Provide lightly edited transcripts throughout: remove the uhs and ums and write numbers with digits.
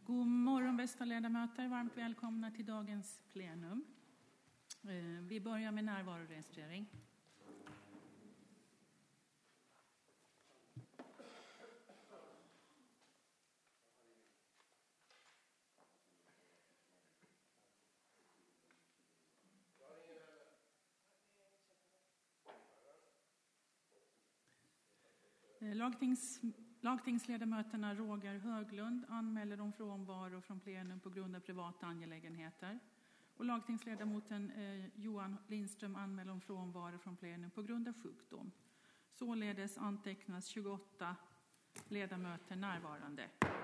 God morgon bästa ledamöter, varmt välkomna till dagens plenum. Vi börjar med närvaroregistrering. Lagtingsledamöterna Roger Höglund anmäler om frånvaro från plenum på grund av privata angelägenheter. Och lagtingsledamoten Johan Lindström anmäler om frånvaro från plenum på grund av sjukdom. Således antecknas 28 ledamöter närvarande.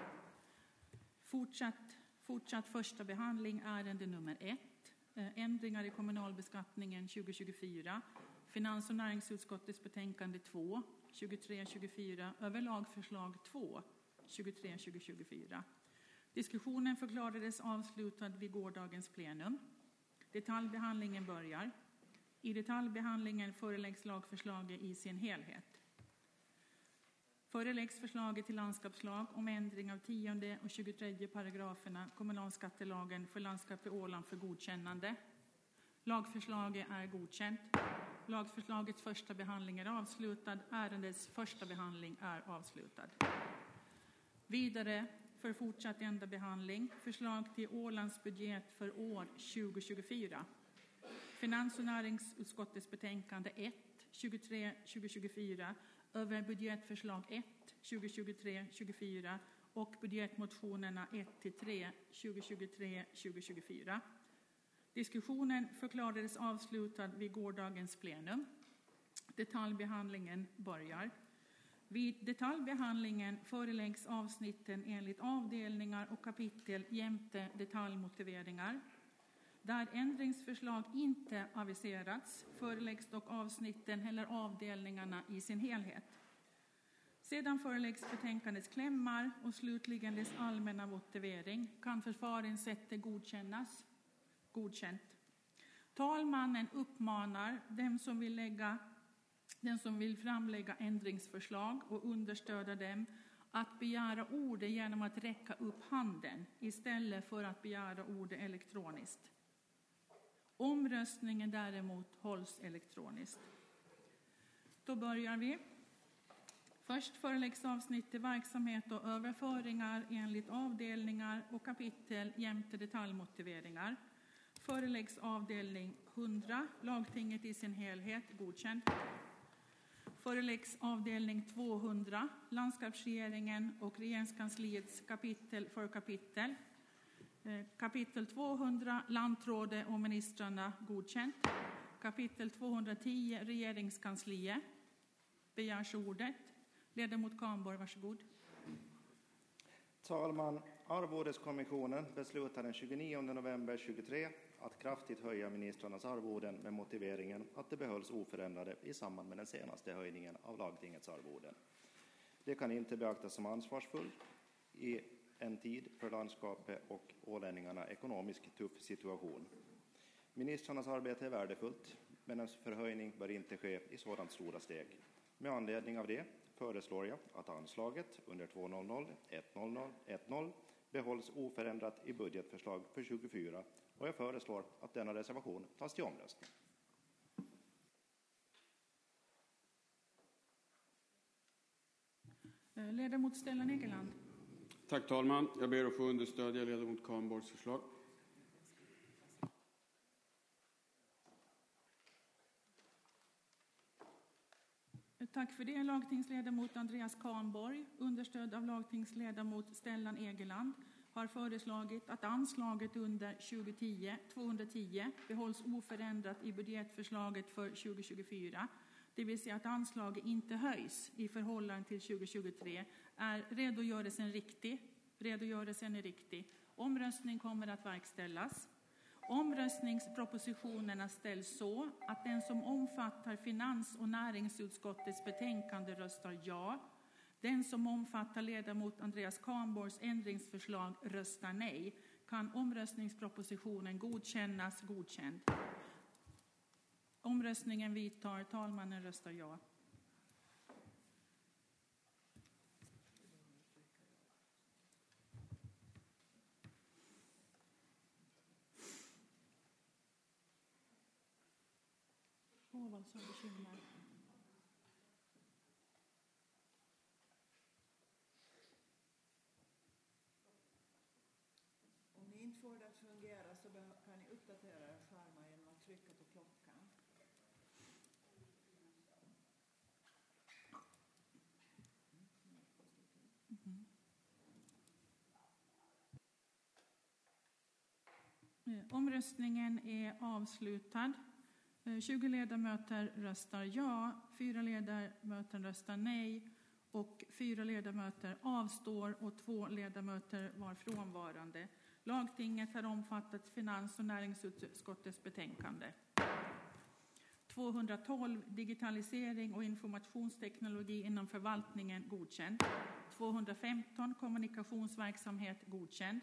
Fortsatt första behandling, ärende nummer 1. Ändringar i kommunalbeskattningen 2024. Finans- och näringsutskottets betänkande 2, 23-24, över lagförslag 2, 23-24. Diskussionen förklarades avslutad vid gårdagens plenum. Detaljbehandlingen börjar. I detaljbehandlingen föreläggs lagförslaget i sin helhet. Föreläggs förslaget till landskapslag om ändring av 10 och 23 paragraferna kommunalskattelagen för landskapet Åland för godkännande. Lagförslaget är godkänt. Lagförslagets första behandling är avslutad. Ärendets första behandling är avslutad. Vidare för fortsatt enda behandling. Förslag till Ålands budget för år 2024. Finans- och näringsutskottets betänkande 1, 23-2024. Över budgetförslag 1, 2023-24. Och budgetmotionerna 1-3, 2023-2024. Diskussionen förklarades avslutad vid gårdagens plenum. Detaljbehandlingen börjar. Vid detaljbehandlingen föreläggs avsnitten enligt avdelningar och kapitel jämte detaljmotiveringar. Där ändringsförslag inte aviserats föreläggs dock avsnitten eller avdelningarna i sin helhet. Sedan föreläggs betänkandets klämmar och slutligen dess allmänna motivering. Kan förfaringssättet godkännas? Godkänt. Talmannen uppmanar den som vill framlägga ändringsförslag och understöda dem att begära ordet genom att räcka upp handen istället för att begära ordet elektroniskt. Omröstningen däremot hålls elektroniskt. Då börjar vi. Först föreläggs avsnitt till verksamhet och överföringar enligt avdelningar och kapitel jämte detaljmotiveringar. Föreläggs avdelning 100, lagtinget i sin helhet, godkänt. Föreläggs avdelning 200, landskapsregeringen och regeringskansliets kapitel för kapitel. Kapitel 200, landrådet och ministrarna, godkänt. Kapitel 210, regeringskansliet. Begärs ordet. Ledamot Kahnborg, varsågod. Talman, Arvodeskommissionen beslutar den 29 november 2023 att kraftigt höja ministrarnas arvoden med motiveringen att det behölls oförändrade i samband med den senaste höjningen av lagtingets arvoden. Det kan inte beaktas som ansvarsfullt i en tid för landskapet och ålänningarna ekonomiskt tuff situation. Ministrarnas arbete är värdefullt, men en förhöjning bör inte ske i sådant stora steg. Med anledning av det föreslår jag att anslaget under 200-100-10 behålls oförändrat i budgetförslag för 2024 och jag föreslår att denna reservation tas till omröstning. Ledamot Stellan Egeland. Tack talman. Jag ber att få understödja ledamot Kahnborgs förslag. Tack för det. Lagtingsledamot Andreas Kahnborg, understöd av lagtingsledamot Stellan Egeland, har föreslagit att anslaget under 210 behålls oförändrat i budgetförslaget för 2024. Det vill säga att anslaget inte höjs i förhållande till 2023. Är redogörelsen riktig? Redogörelsen är riktig. Omröstning kommer att verkställas. Omröstningspropositionerna ställs så att den som omfattar finans- och näringsutskottets betänkande röstar ja. Den som omfattar ledamot Andreas Kahnborgs ändringsförslag röstar nej. Kan omröstningspropositionen godkännas? Godkänd. Omröstningen vidtar. Talmannen röstar ja. Torvalds har bekymmer. Om ni inte får det att fungera så kan ni uppdatera era skärmar genom att trycka på klockan. Omröstningen är avslutad. 20 ledamöter röstar ja, 4 ledamöter röstar nej och 4 ledamöter avstår och 2 ledamöter var frånvarande. Lagtinget har omfattat finans- och näringsutskottets betänkande. 212 digitalisering och informationsteknologi inom förvaltningen godkänd. 215 kommunikationsverksamhet godkänd.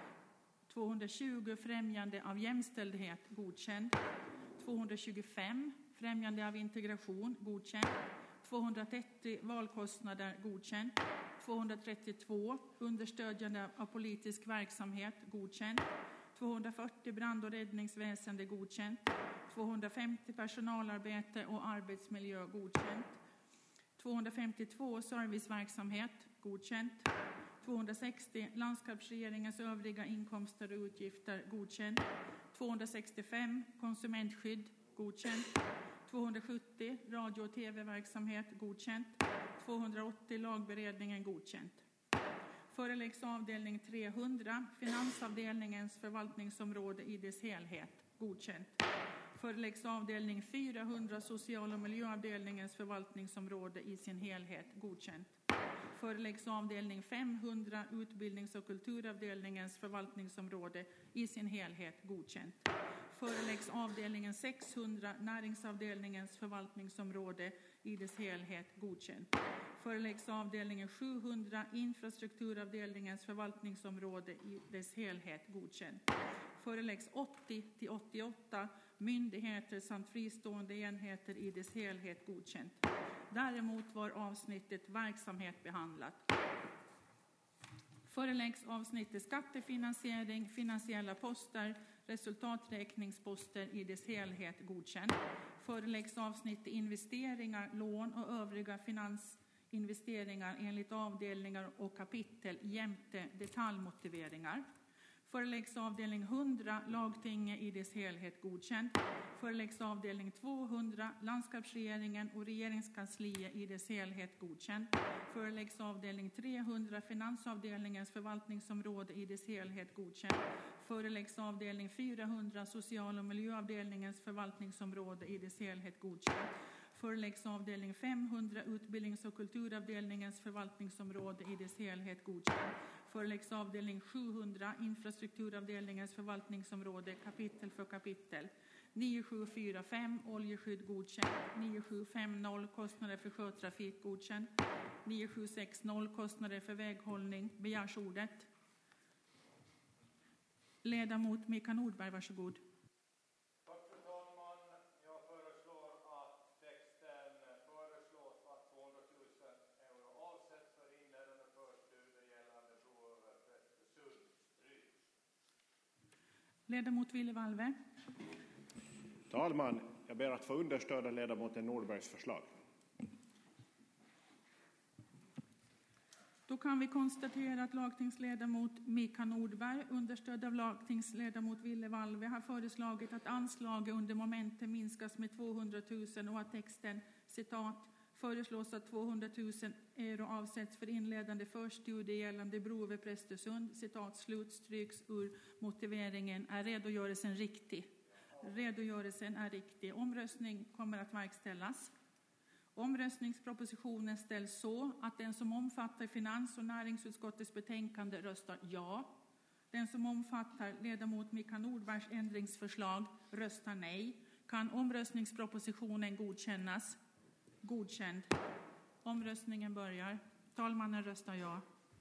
220 främjande av jämställdhet godkänd. 225 främjande av integration godkänd. 230 valkostnader godkänd. 232 understödjande av politisk verksamhet godkänd. 240 brand- och räddningsväsende godkänd. 250 personalarbete och arbetsmiljö godkänd. 252 serviceverksamhet godkänd. 260 landskapsregeringens övriga inkomster och utgifter godkänd. 265 konsumentskydd godkänd. 270 radio- och tv-verksamhet godkänt. 280 lagberedningen godkänt. Föreläggs avdelning 300 finansavdelningens förvaltningsområde i dess helhet godkänt. Föreläggs avdelning 400 social- och miljöavdelningens förvaltningsområde i sin helhet godkänt. Föreläggs avdelning 500 utbildnings- och kulturavdelningens förvaltningsområde i sin helhet godkänt. Föreläggs avdelningen 600 näringsavdelningens förvaltningsområde i dess helhet godkänt. Föreläggs avdelningen 700 infrastrukturavdelningens förvaltningsområde i dess helhet godkänt. Föreläggs 80-88 myndigheter samt fristående enheter i dess helhet godkänt. Däremot var avsnittet verksamhet behandlat. Föreläggs avsnittet skattefinansiering, finansiella poster, resultaträkningsposter i dess helhet godkänd. Föreläggs avsnittet investeringar, lån och övriga finansinvesteringar enligt avdelningar och kapitel jämte detaljmotiveringar. Föreläggs avdelning 100 lagtinget i dess helhet godkänd. Föreläggs avdelning 200 landskapsregeringen och regeringskansliet i dess helhet godkänd. Föreläggs avdelning 300 finansavdelningens förvaltningsområde i dess helhet godkänd. Föreläggs avdelning 400 social- och miljöavdelningens förvaltningsområde i dess helhet godkänd. Föreläggs avdelning 500 utbildnings- och kulturavdelningens förvaltningsområde i dess helhet godkänd. Föreläggs avdelning 700 infrastrukturavdelningens förvaltningsområde kapitel för kapitel. 9745 oljeskydd godkänd. 9750 kostnader för sjötrafik godkänd. 9760 kostnader för väghållning. Begärs ordet. Ledamot Mika Nordberg, varsågod. Tack fru talman. Jag föreslår att texten föreslås att 200 000 euro avsätts för inledande förstudier gällande bro över Prästesund stryks. Ledamot Ville Valve. Talman, jag ber att få understöda ledamoten Nordbergs förslag. Då kan vi konstatera att lagtingsledamot Mika Nordberg, understödd av lagtingsledamot Ville Valve, har föreslagit att anslaget under momentet minskas med 200 000 och att texten, citat, föreslås att 200 000 euro avsätts för inledande förstudie gällande bro över Prästesund, citat, slut, stryks ur motiveringen. Är redogörelsen riktig? Redogörelsen är riktig. Omröstning kommer att verkställas. Omröstningspropositionen ställs så att den som omfattar finans- och näringsutskottets betänkande röstar ja. Den som omfattar ledamot Mika Nordbergs ändringsförslag röstar nej. Kan omröstningspropositionen godkännas? Godkänd. Omröstningen börjar. Talmannen röstar ja.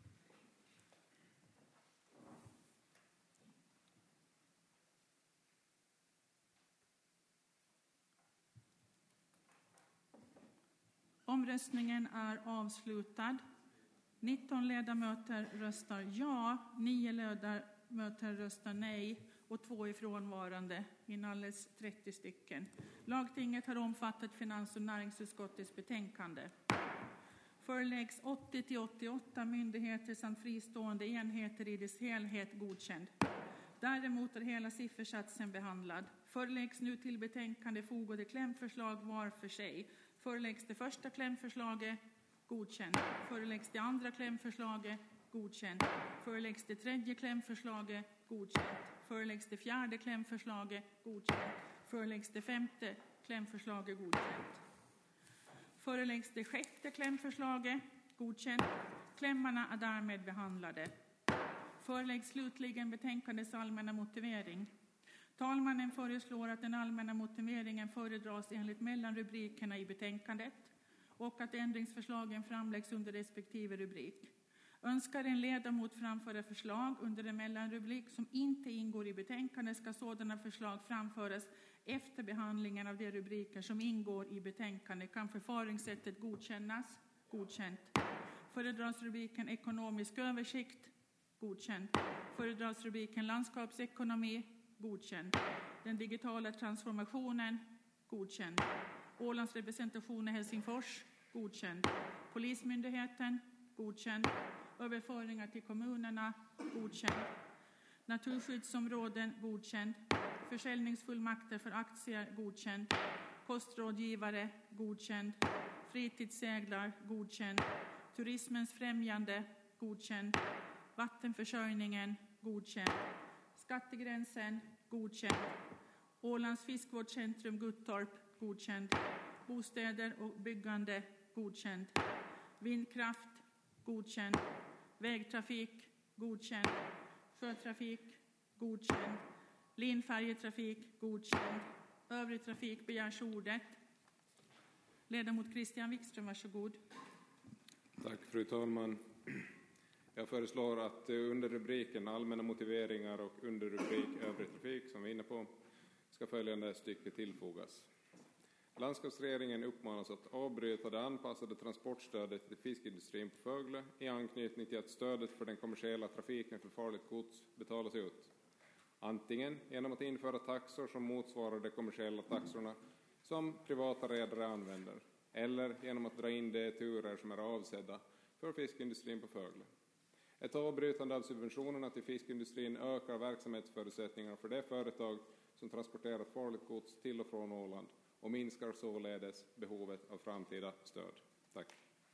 Omröstningen är avslutad. 19 ledamöter röstar ja, 9 ledamöter röstar nej och 2 är frånvarande, inalles 30 stycken. Lagtinget har omfattat finans- och näringsutskottets betänkande. Föreläggs 80-88 myndigheter samt fristående enheter i dess helhet godkänd. Däremot är hela siffersatsen behandlad. Föreläggs nu till betänkande fogade klämförslag var för sig. Föreläggs det första klämförslaget godkänd. Föreläggs det andra klämförslaget godkänd. Föreläggs det tredje klämförslaget godkänt. Föreläggs det fjärde klämförslaget godkänt. Föreläggs det femte klämförslaget godkänt. Föreläggs det sjätte klämförslaget godkänt. Klämmarna är därmed behandlade. Föreläggs slutligen betänkandets allmänna motivering. Talmannen föreslår att den allmänna motiveringen föredras enligt mellanrubrikerna i betänkandet och att ändringsförslagen framläggs under respektive rubrik. Önskar en ledamot framföra förslag under en mellanrubrik som inte ingår i betänkandet ska sådana förslag framföras efter behandlingen av de rubriker som ingår i betänkandet. Kan förfaringssättet godkännas? Godkänt. Föredragsrubriken ekonomisk översikt? Godkänt. Föredragsrubriken landskapsekonomi? Godkänd. Den digitala transformationen? Godkänd. Ålands representation i Helsingfors? Godkänd. Polismyndigheten? Godkänd. Överföringar till kommunerna? Godkänd. Naturskyddsområden? Godkänd. Försäljningsfullmakter för aktier? Godkänd. Kostrådgivare? Godkänd. Fritidsseglar? Godkänd. Turismens främjande? Godkänd. Vattenförsörjningen? Godkänd. Skattegränsen? Godkänd. Ålands fiskvårdscentrum Guttorp? Godkänd. Bostäder och byggande? Godkänd. Vindkraft? Godkänd. Vägtrafik? Godkänd. Sjötrafik? Godkänd. Linfärjetrafik? Godkänd. Övrig trafik begärs ordet. Ledamot Christian Wikström, varsågod. Tack, fru talman. Jag föreslår att under rubriken allmänna motiveringar och under rubrik övrig trafik, som vi är inne på, ska följande stycke tillfogas. Landskapsregeringen uppmanas att avbryta det anpassade transportstödet till fiskindustrin på Fögle i anknytning till att stödet för den kommersiella trafiken för farligt gods betalas ut. Antingen genom att införa taxor som motsvarar de kommersiella taxorna som privata redare använder, eller genom att dra in de turer som är avsedda för fiskindustrin på Fögle. Ett avbrytande av subventionerna till fiskindustrin ökar verksamhetsförutsättningarna för de företag som transporterar farligt gods till och från Åland och minskar således behovet av framtida stöd. Tack.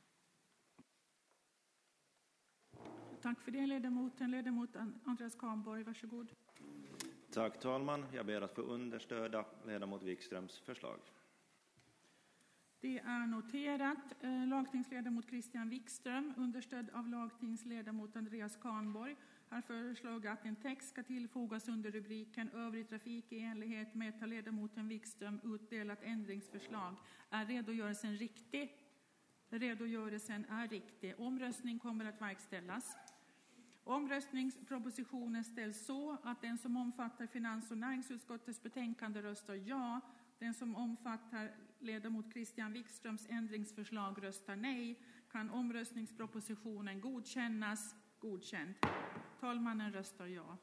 Tack för det, ledamoten. Ledamot Andreas Kahnborg, varsågod. Tack talman. Jag ber att få understöda ledamot Wikströms förslag. Det är noterat. Lagtingsledamot Christian Wikström, understödd av lagtingsledamot Andreas Kahnborg, har föreslagit att en text ska tillfogas under rubriken övrig trafik i enlighet med ledamoten Wikström utdelat ändringsförslag. Är redogörelsen riktig? Redogörelsen är riktig. Omröstning kommer att verkställas. Omröstningspropositionen ställs så att den som omfattar finans- och näringsutskottets betänkande röstar ja. Den som omfattar ledamot Christian Wikströms ändringsförslag röstar nej. Kan omröstningspropositionen godkännas? Godkänd. Talmannen röstar ja.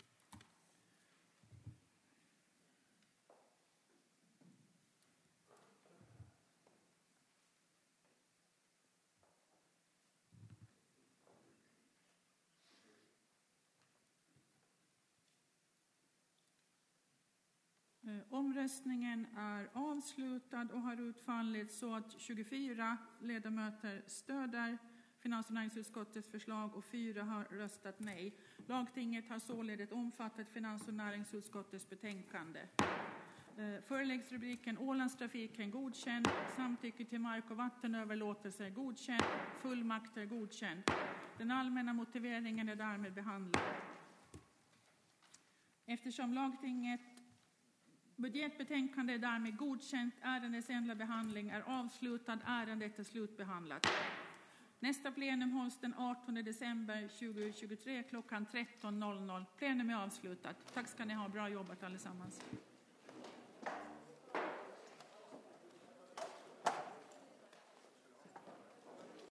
Omröstningen är avslutad och har utfallit så att 24 ledamöter stöder finans- och näringsutskottets förslag och 4 har röstat nej. Lagtinget har således omfattat finans- och näringsutskottets betänkande. Föreläggs rubriken Ålandstrafiken godkänd, samtycke till mark- och vattenöverlåtelse godkänd, fullmakter godkänd. Den allmänna motiveringen är därmed behandlad. Eftersom lagtinget budgetbetänkande är därmed godkänt, ärendets enda behandling är avslutad, ärendet är slutbehandlat. Nästa plenum hålls den 18 december 2023 klockan 13.00. Plenum är avslutat. Tack ska ni ha, bra jobbat allesammans.